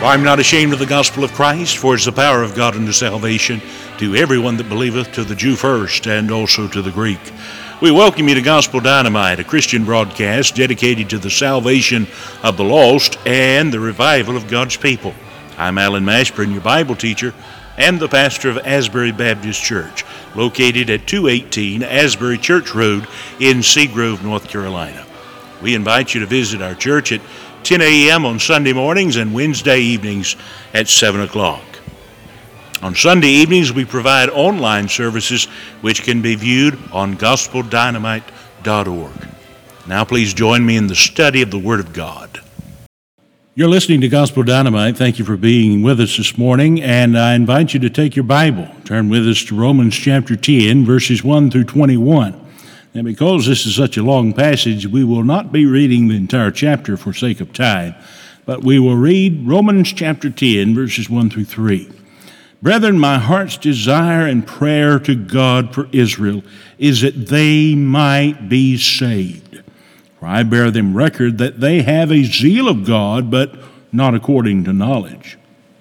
I'm not ashamed of the gospel of Christ, for it's the power of God unto salvation to everyone that believeth, to the Jew first, and also to the Greek. We welcome you to Gospel Dynamite, a Christian broadcast dedicated to the salvation of the lost and the revival of God's people. I'm Alan Mashburn, your Bible teacher and the pastor of Asbury Baptist Church, located at 218 Asbury Church Road in Seagrove, North Carolina. We invite you to visit our church at 10 a.m. on Sunday mornings and Wednesday evenings at 7 o'clock. On Sunday evenings, we provide online services which can be viewed on gospeldynamite.org. Now please join me in the study of the Word of God. You're listening to Gospel Dynamite. Thank you for being with us this morning, and I invite you to take your Bible. Turn with us to Romans chapter 10, verses 1 through 21. And because this is such a long passage, we will not be reading the entire chapter for sake of time, but we will read Romans chapter 10, verses 1 through 3. Brethren, my heart's desire and prayer to God for Israel is that they might be saved. For I bear them record that they have a zeal of God, but not according to knowledge.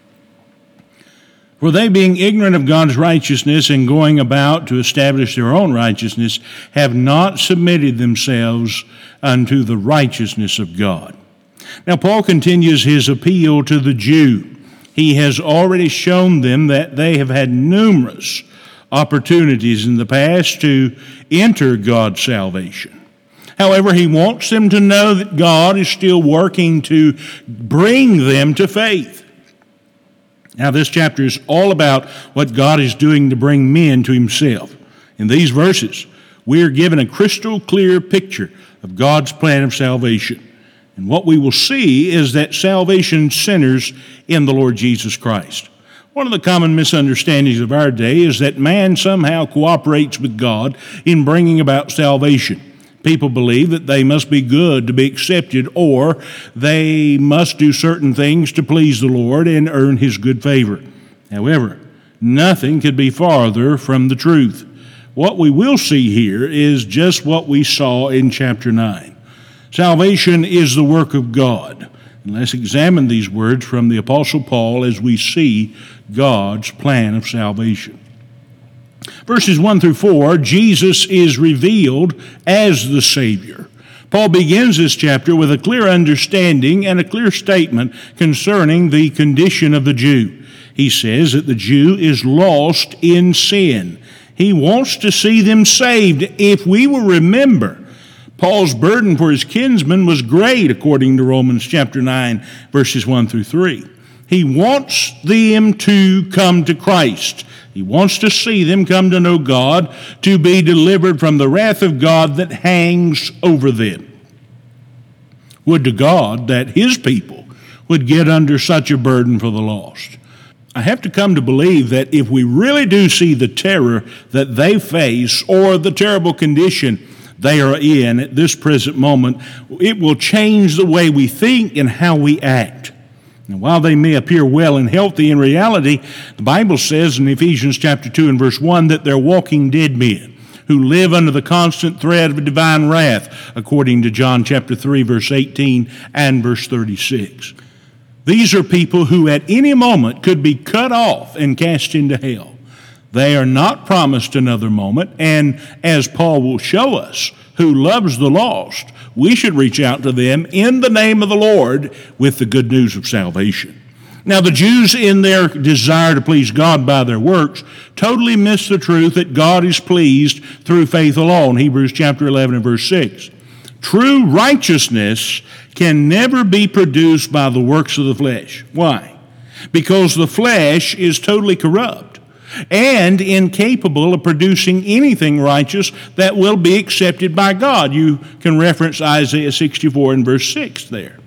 For they, being ignorant of God's righteousness and going about to establish their own righteousness, have not submitted themselves unto the righteousness of God. Now, Paul continues his appeal to the Jew. He has already shown them that they have had numerous opportunities in the past to enter God's salvation. However, he wants them to know that God is still working to bring them to faith. Now, this chapter is all about what God is doing to bring men to himself. In these verses, we are given a crystal clear picture of God's plan of salvation. And what we will see is that salvation centers in the Lord Jesus Christ. One of the common misunderstandings of our day is that man somehow cooperates with God in bringing about salvation. People believe that they must be good to be accepted, or they must do certain things to please the Lord and earn his good favor. However, nothing could be farther from the truth. What we will see here is just what we saw in chapter 9. Salvation is the work of God. And let's examine these words from the Apostle Paul as we see God's plan of salvation. Verses 1 through 4, Jesus is revealed as the Savior. Paul begins this chapter with a clear understanding and a clear statement concerning the condition of the Jew. He says that the Jew is lost in sin. He wants to see them saved. If we will remember, Paul's burden for his kinsmen was great, according to Romans chapter 9, verses 1 through 3. He wants them to come to Christ. He wants to see them come to know God, to be delivered from the wrath of God that hangs over them. Would to God that his people would get under such a burden for the lost. I have to come to believe that if we really do see the terror that they face or the terrible condition they are in at this present moment, it will change the way we think and how we act. And while they may appear well and healthy, in reality, the Bible says in Ephesians chapter 2 and verse 1 that they're walking dead men who live under the constant threat of divine wrath, according to John chapter 3, verse 18 and verse 36. These are people who at any moment could be cut off and cast into hell. They are not promised another moment, and as Paul will show us, who loves the lost, we should reach out to them in the name of the Lord with the good news of salvation. Now, the Jews, in their desire to please God by their works, totally miss the truth that God is pleased through faith alone, Hebrews chapter 11 and verse 6. True righteousness can never be produced by the works of the flesh. Why? Because the flesh is totally corrupt and incapable of producing anything righteous that will be accepted by God. You can reference Isaiah 64 and verse 6 there.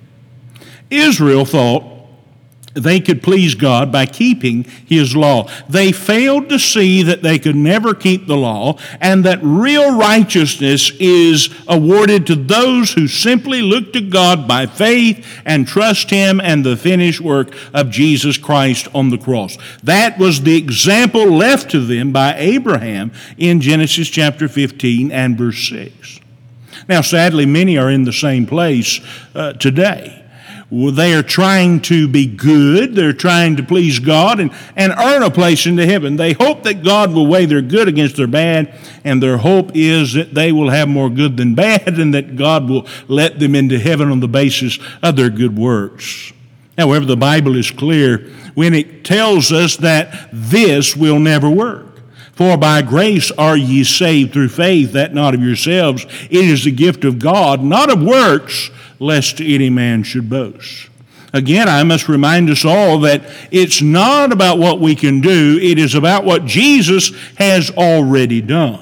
Israel thought they could please God by keeping his law. They failed to see that they could never keep the law and that real righteousness is awarded to those who simply look to God by faith and trust him and the finished work of Jesus Christ on the cross. That was the example left to them by Abraham in Genesis chapter 15 and verse 6. Now, sadly, many are in the same place today. Well, they are trying to be good. They're trying to please God and earn a place into heaven. They hope that God will weigh their good against their bad, and their hope is that they will have more good than bad and that God will let them into heaven on the basis of their good works. However, the Bible is clear when it tells us that this will never work. For by grace are ye saved through faith, that not of yourselves. It is the gift of God, not of works, lest any man should boast. Again, I must remind us all that it's not about what we can do, it is about what Jesus has already done.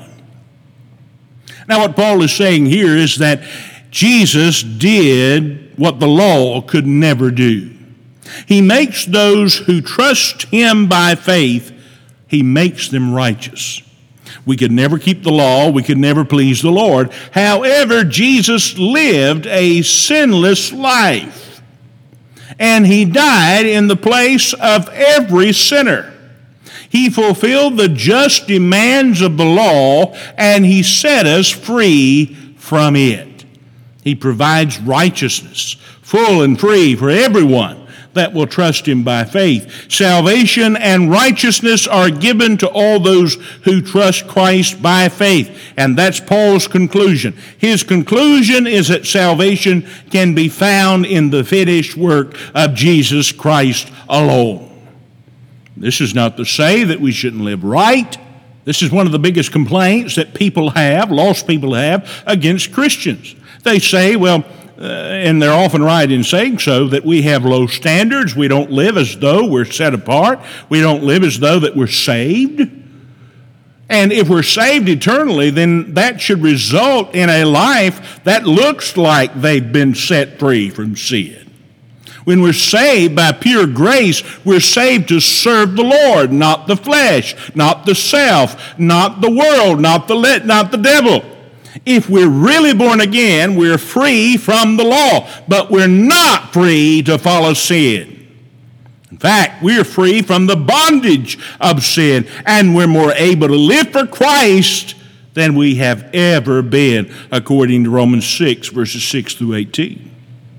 Now, what Paul is saying here is that Jesus did what the law could never do. He makes those who trust him by faith, he makes them righteous. We could never keep the law. We could never please the Lord. However, Jesus lived a sinless life, and he died in the place of every sinner. He fulfilled the just demands of the law, and he set us free from it. He provides righteousness, full and free for everyone that will trust him by faith. Salvation and righteousness are given to all those who trust Christ by faith. And that's Paul's conclusion. His conclusion is that salvation can be found in the finished work of Jesus Christ alone. This is not to say that we shouldn't live right. This is one of the biggest complaints that people have, lost people have, against Christians. They say, well, and they're often right in saying so, that we have low standards. We don't live as though we're set apart. We don't live as though that we're saved. And if we're saved eternally, then that should result in a life that looks like they've been set free from sin. When we're saved by pure grace, we're saved to serve the Lord, not the flesh, not the self, not the world, not the devil. If we're really born again, we're free from the law, but we're not free to follow sin. In fact, we're free from the bondage of sin, and we're more able to live for Christ than we have ever been, according to Romans 6, verses 6 through 18.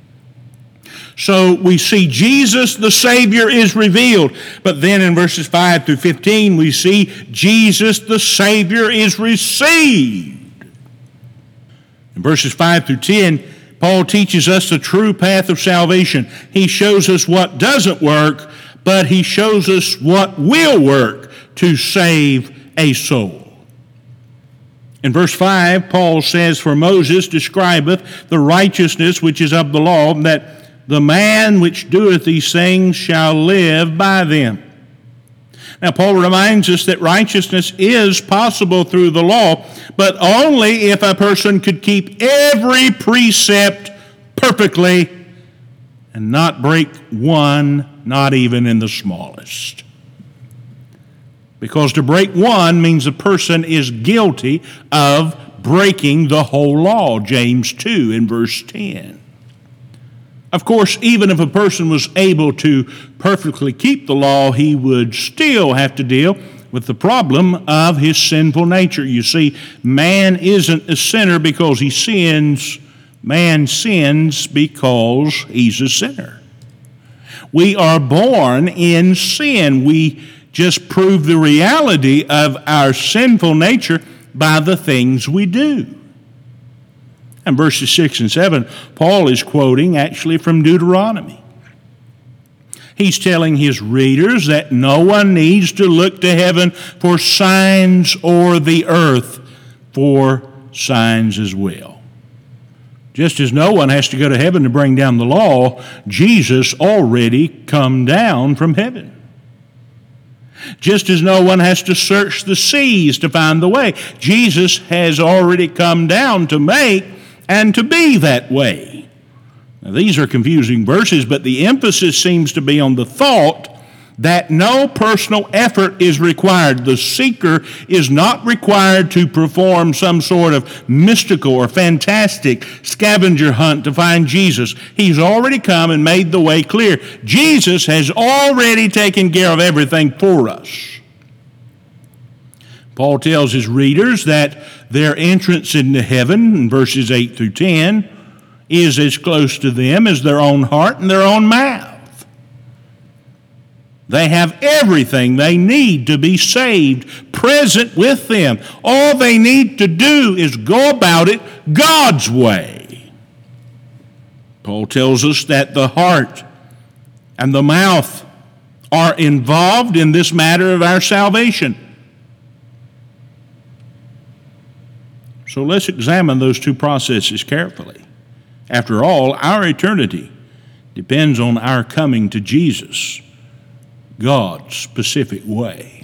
So we see Jesus the Savior is revealed, but then in verses 5 through 15 we see Jesus the Savior is received. In verses 5 through 10, Paul teaches us the true path of salvation. He shows us what doesn't work, but he shows us what will work to save a soul. In verse 5, Paul says, For Moses describeth the righteousness which is of the law, that the man which doeth these things shall live by them. Now, Paul reminds us that righteousness is possible through the law, but only if a person could keep every precept perfectly and not break one, not even in the smallest. Because to break one means a person is guilty of breaking the whole law, James 2 in verse 10. Of course, even if a person was able to perfectly keep the law, he would still have to deal with the problem of his sinful nature. You see, man isn't a sinner because he sins. Man sins because he's a sinner. We are born in sin. We just prove the reality of our sinful nature by the things we do. And verses 6 and 7, Paul is quoting actually from Deuteronomy. He's telling his readers that no one needs to look to heaven for signs or the earth for signs as well. Just as no one has to go to heaven to bring down the law, Jesus already come down from heaven. Just as no one has to search the seas to find the way, Jesus has already come down to make and to be that way. Now, these are confusing verses, but the emphasis seems to be on the thought that no personal effort is required. The seeker is not required to perform some sort of mystical or fantastic scavenger hunt to find Jesus. He's already come and made the way clear. Jesus has already taken care of everything for us. Paul tells his readers that their entrance into heaven, in verses 8 through 10, is as close to them as their own heart and their own mouth. They have everything they need to be saved present with them. All they need to do is go about it God's way. Paul tells us that the heart and the mouth are involved in this matter of our salvation. So let's examine those two processes carefully. After all, our eternity depends on our coming to Jesus, God's specific way.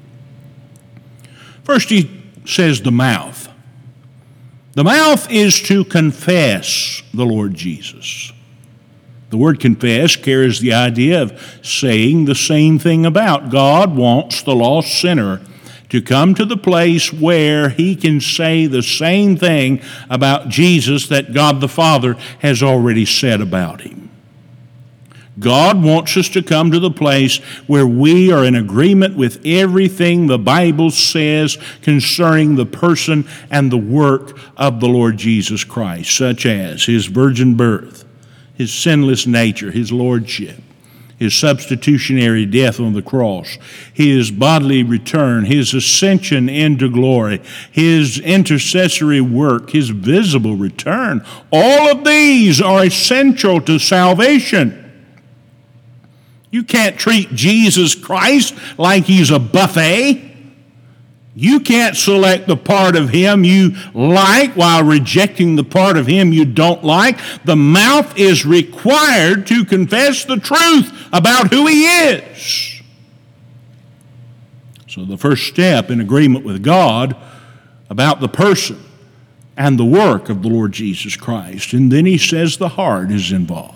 First, he says the mouth. The mouth is to confess the Lord Jesus. The word confess carries the idea of saying the same thing about. God wants the lost sinner to come to the place where he can say the same thing about Jesus that God the Father has already said about him. God wants us to come to the place where we are in agreement with everything the Bible says concerning the person and the work of the Lord Jesus Christ, such as his virgin birth, his sinless nature, his lordship, his substitutionary death on the cross, his bodily return, his ascension into glory, his intercessory work, his visible return. All of these are essential to salvation. You can't treat Jesus Christ like he's a buffet. You can't select the part of him you like while rejecting the part of him you don't like. The mouth is required to confess the truth about who he is. So the first step in agreement with God about the person and the work of the Lord Jesus Christ. And then he says the heart is involved.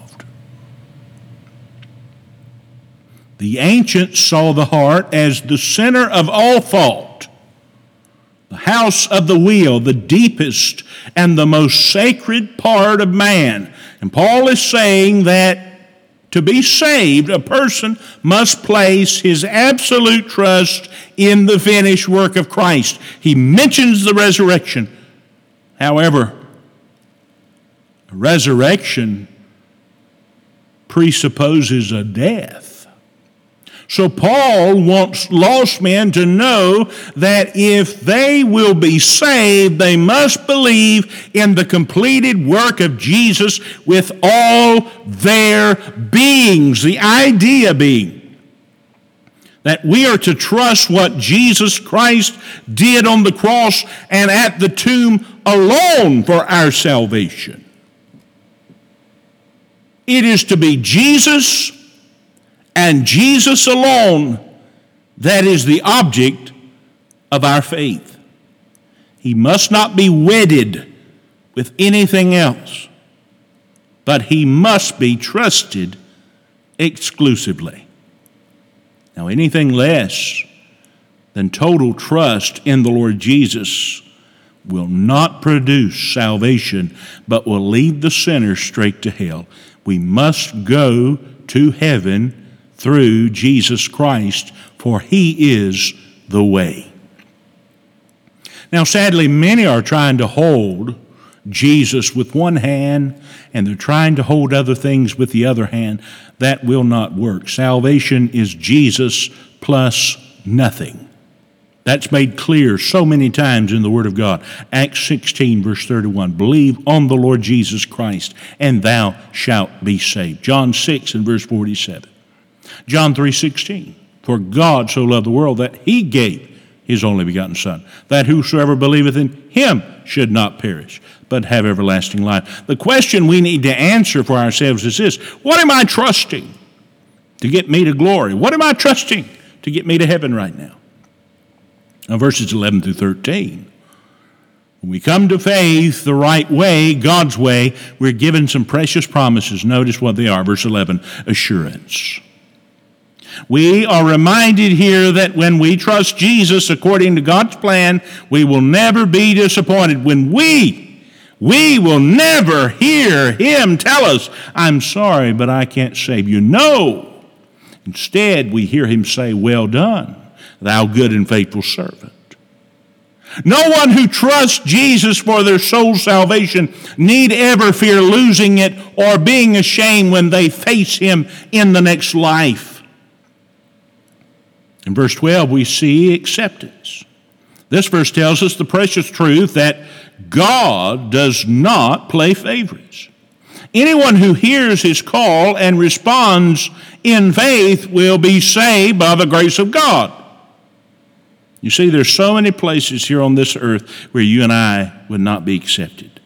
The ancients saw the heart as the center of all thought, the house of the will, the deepest and the most sacred part of man. And Paul is saying that to be saved, a person must place his absolute trust in the finished work of Christ. He mentions the resurrection. However, a resurrection presupposes a death. So Paul wants lost men to know that if they will be saved, they must believe in the completed work of Jesus with all their beings. The idea being that we are to trust what Jesus Christ did on the cross and at the tomb alone for our salvation. It is to be Jesus and Jesus alone that is the object of our faith. He must not be wedded with anything else, but he must be trusted exclusively. Now, anything less than total trust in the Lord Jesus will not produce salvation, but will lead the sinner straight to hell. We must go to heaven through Jesus Christ, for he is the way. Now, sadly, many are trying to hold Jesus with one hand, and they're trying to hold other things with the other hand. That will not work. Salvation is Jesus plus nothing. That's made clear so many times in the Word of God. Acts 16, verse 31, believe on the Lord Jesus Christ, and thou shalt be saved. John 6 and verse 47. John 3:16, for God so loved the world that he gave his only begotten Son, that whosoever believeth in him should not perish, but have everlasting life. The question we need to answer for ourselves is this: what am I trusting to get me to glory? What am I trusting to get me to heaven right now? Now, verses 11 through 13. When we come to faith the right way, God's way, we're given some precious promises. Notice what they are. Verse 11, assurance. We are reminded here that when we trust Jesus according to God's plan, we will never be disappointed. When we will never hear him tell us, I'm sorry, but I can't save you. No. Instead, we hear him say, well done, thou good and faithful servant. No one who trusts Jesus for their soul's salvation need ever fear losing it or being ashamed when they face him in the next life. In verse 12, we see acceptance. This verse tells us the precious truth that God does not play favorites. Anyone who hears his call and responds in faith will be saved by the grace of God. You see, there's so many places here on this earth where you and I would not be accepted.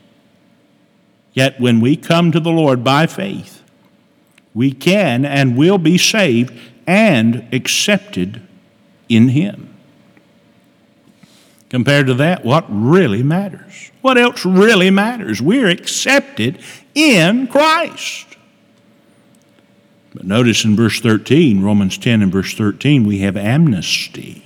Yet when we come to the Lord by faith, we can and will be saved and accepted in him. Compared to that, what really matters? What else really matters? We're accepted in Christ. But notice in verse 13, Romans 10 and verse 13, we have amnesty.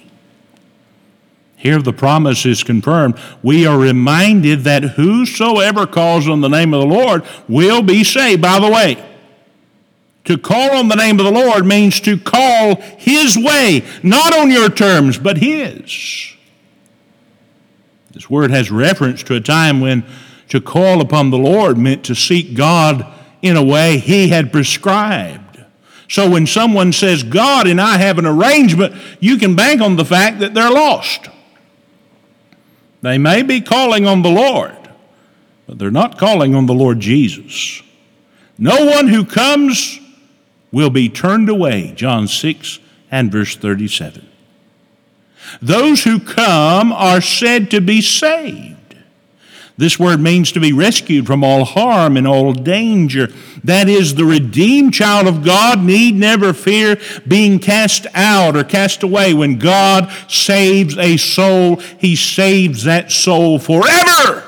Here the promise is confirmed. We are reminded that whosoever calls on the name of the Lord will be saved. By the way, to call on the name of the Lord means to call his way, not on your terms, but his. This word has reference to a time when to call upon the Lord meant to seek God in a way he had prescribed. So when someone says, God and I have an arrangement, you can bank on the fact that they're lost. They may be calling on the Lord, but they're not calling on the Lord Jesus. No one who comes will be turned away, John 6 and verse 37. Those who come are said to be saved. This word means to be rescued from all harm and all danger. That is, the redeemed child of God need never fear being cast out or cast away. When God saves a soul, he saves that soul forever.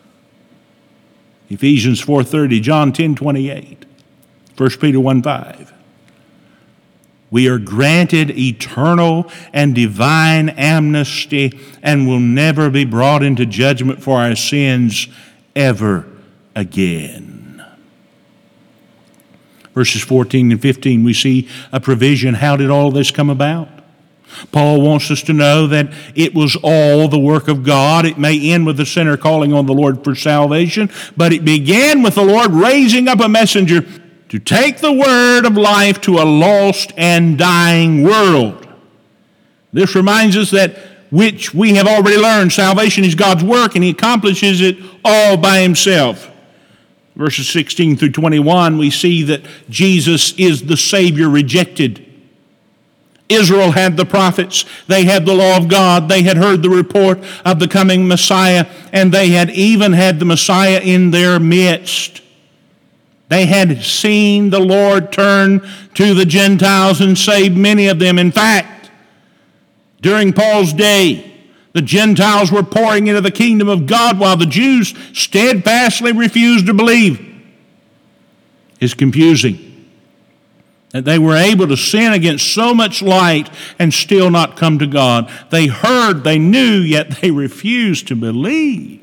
Ephesians 4:30, John 10:28, 1 Peter 1:5. We are granted eternal and divine amnesty and will never be brought into judgment for our sins ever again. Verses 14 and 15, we see a provision. How did all this come about? Paul wants us to know that it was all the work of God. It may end with the sinner calling on the Lord for salvation, but it began with the Lord raising up a messenger to take the word of life to a lost and dying world. This reminds us that which we have already learned, salvation is God's work and he accomplishes it all by himself. Verses 16 through 21, we see that Jesus is the Savior rejected. Israel had the prophets, they had the law of God, they had heard the report of the coming Messiah, and they had even had the Messiah in their midst. They had seen the Lord turn to the Gentiles and save many of them. In fact, during Paul's day, the Gentiles were pouring into the kingdom of God while the Jews steadfastly refused to believe. It's confusing that they were able to sin against so much light and still not come to God. They heard, they knew, yet they refused to believe.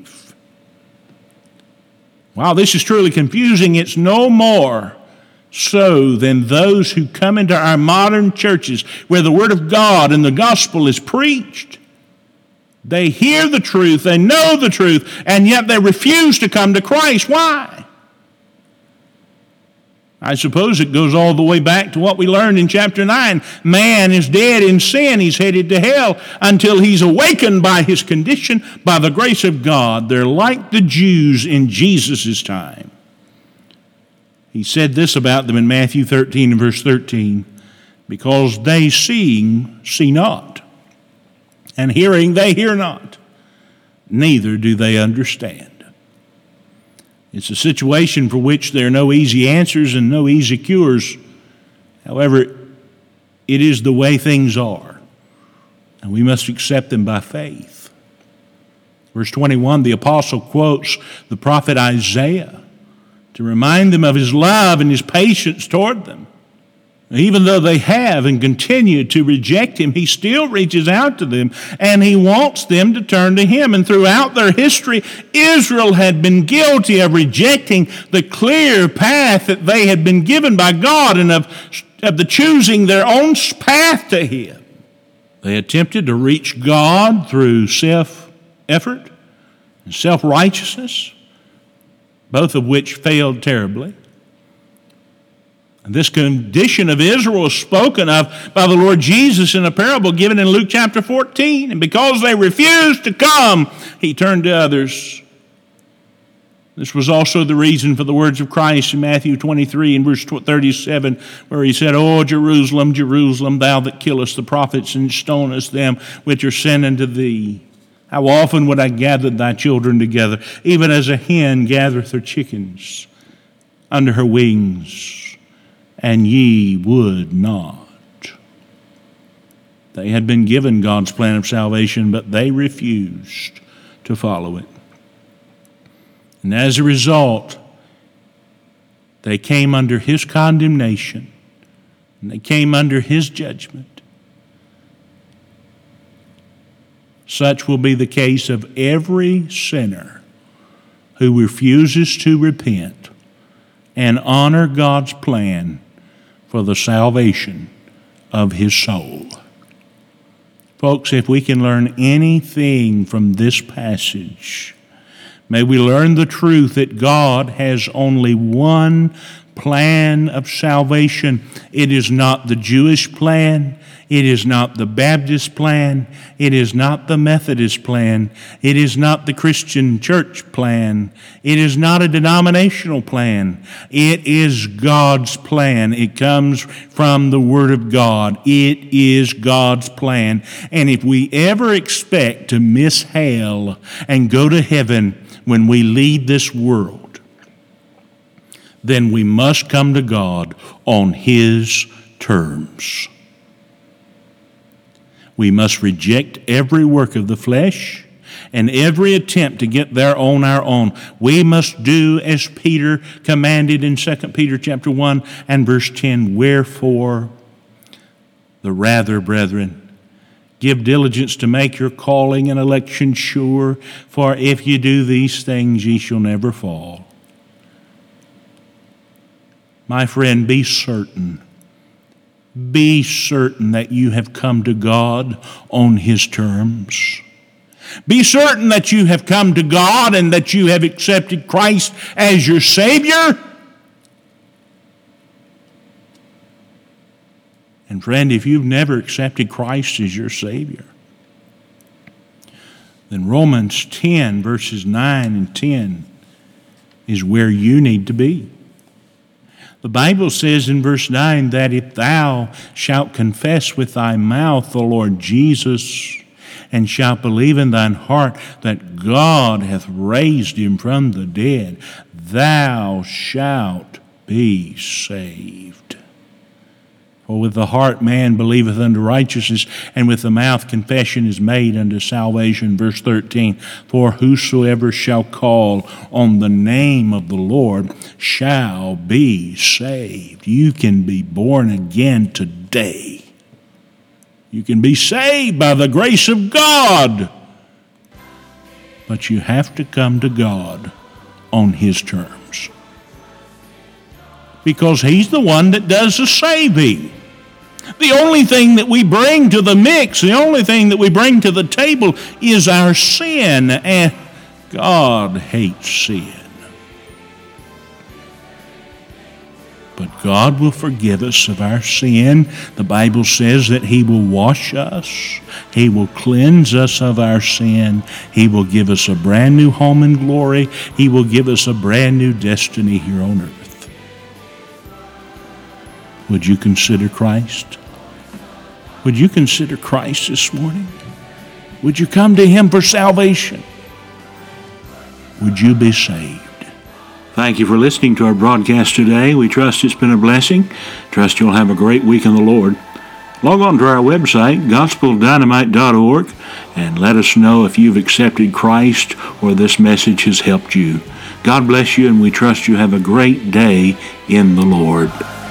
While this is truly confusing, it's no more so than those who come into our modern churches where the Word of God and the gospel is preached. They hear the truth, they know the truth, and yet they refuse to come to Christ. Why? I suppose it goes all the way back to what we learned in chapter 9. Man is dead in sin. He's headed to hell until he's awakened by his condition by the grace of God. They're like the Jews in Jesus' time. He said this about them in Matthew 13 and verse 13. Because they seeing, see not, and hearing, they hear not, neither do they understand. It's a situation for which there are no easy answers and no easy cures. However, it is the way things are, and we must accept them by faith. Verse 21, the apostle quotes the prophet Isaiah to remind them of his love and his patience toward them. Even though they have and continue to reject him, he still reaches out to them and he wants them to turn to him. And throughout their history, Israel had been guilty of rejecting the clear path that they had been given by God and of the choosing their own path to him. They attempted to reach God through effort and self-righteousness, both of which failed terribly. And this condition of Israel is spoken of by the Lord Jesus in a parable given in Luke chapter 14. And because they refused to come, he turned to others. This was also the reason for the words of Christ in Matthew 23 and verse 37, where he said, "O Jerusalem, Jerusalem, thou that killest the prophets and stonest them which are sent unto thee. How often would I gather thy children together, even as a hen gathereth her chickens under her wings, and ye would not." They had been given God's plan of salvation, but they refused to follow it. And as a result, they came under his condemnation, and they came under his judgment. Such will be the case of every sinner who refuses to repent and honor God's plan for the salvation of his soul. Folks, if we can learn anything from this passage, may we learn the truth that God has only one plan of salvation. It is not the Jewish plan. It is not the Baptist plan. It is not the Methodist plan. It is not the Christian church plan. It is not a denominational plan. It is God's plan. It comes from the Word of God. It is God's plan. And if we ever expect to miss hell and go to heaven when we leave this world, then we must come to God on his terms. We must reject every work of the flesh and every attempt to get there on our own. We must do as Peter commanded in 2 Peter chapter 1 and verse 10, "Wherefore, the rather, brethren, give diligence to make your calling and election sure, for if you do these things, ye shall never fall." My friend, be certain that you have come to God on his terms. Be certain that you have come to God and that you have accepted Christ as your Savior. And friend, if you've never accepted Christ as your Savior, then Romans 10 verses 9 and 10 is where you need to be. The Bible says in verse 9 that if thou shalt confess with thy mouth the Lord Jesus, and shalt believe in thine heart that God hath raised him from the dead, thou shalt be saved. For with the heart man believeth unto righteousness, and with the mouth confession is made unto salvation. Verse 13, for whosoever shall call on the name of the Lord shall be saved. You can be born again today. You can be saved by the grace of God. But you have to come to God on his terms, because he's the one that does the saving. The only thing that we bring to the mix, the only thing that we bring to the table is our sin, and God hates sin. But God will forgive us of our sin. The Bible says that he will wash us. He will cleanse us of our sin. He will give us a brand new home in glory. He will give us a brand new destiny here on earth. Would you consider Christ? Would you consider Christ this morning? Would you come to him for salvation? Would you be saved? Thank you for listening to our broadcast today. We trust it's been a blessing. Trust you'll have a great week in the Lord. Log on to our website, gospeldynamite.org, and let us know if you've accepted Christ or this message has helped you. God bless you, and we trust you have a great day in the Lord.